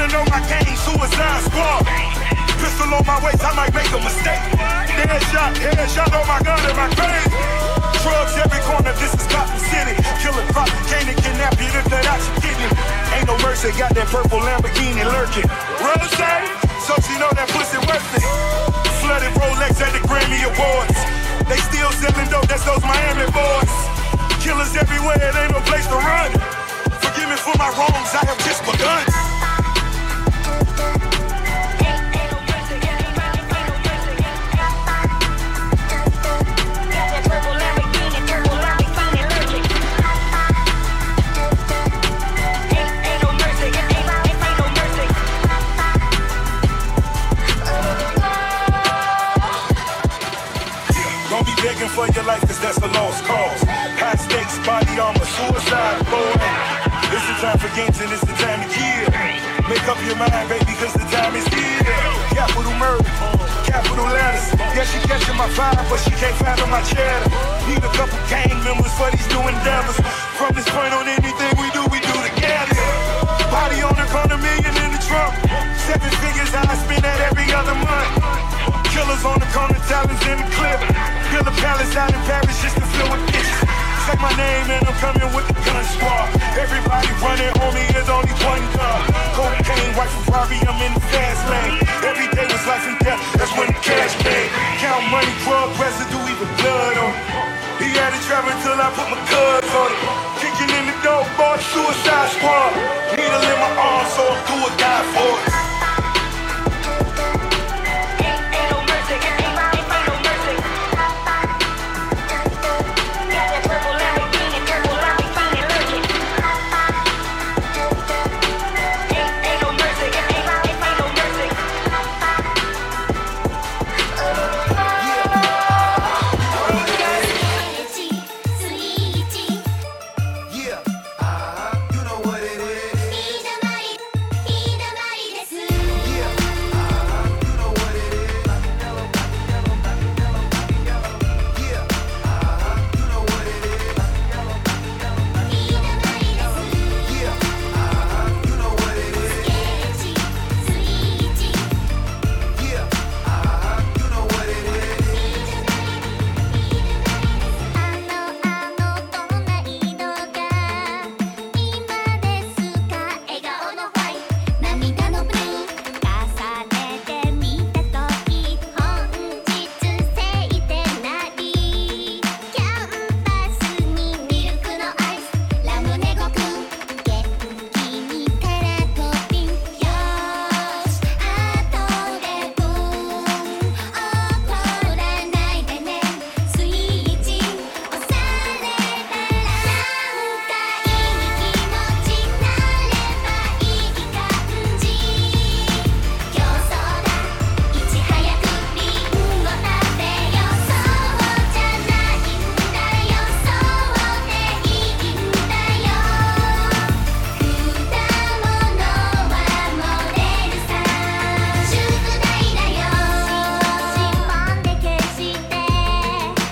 know my game, Suicide Squad. Pistol on my waist, I might make a mistake. Headshot on my gun in my grave. Drugs every corner, this is Gotham City. Killer crop, came to kidnap you to cut out your kidney. Ain't no mercy, got that purple Lamborghini lurking. Rose, so she know that pussy worth it. Flooded Rolex at the Grammy Awards. They still selling dope, that's those Miami boys. Killers everywhere, it ain't no place to run. Forgive me for my wrongs, I have just begun. Begging for your life, cause that's a lost cause. High stakes, body armor, suicide, boy. It's the time for games and it's the time to kill. Make up your mind, baby, cause the time is here. Capital murder, capital letters. Yeah, she catching my fire, but she can't fathom my cheddar. Need a couple gang members for these new endeavors. From this point on, anything we do together. Body on the corner, million in the trunk. 7 figures I spend that every other month. Killers on the corner, talents in the clip. Build a palace out in Paris just to fill with bitches. Say my name and I'm coming with the gun squad. Everybody running on me, there's only one gun. Cocaine, white Ferrari, I'm in the fast lane. Every day was life and death, that's when the cash came. Count money, drug residue, even blood on it. He had to travel till I put my cuz on it. Kicking in the door, boy, Suicide Squad. Needle in my arm, so I'll do or die for it.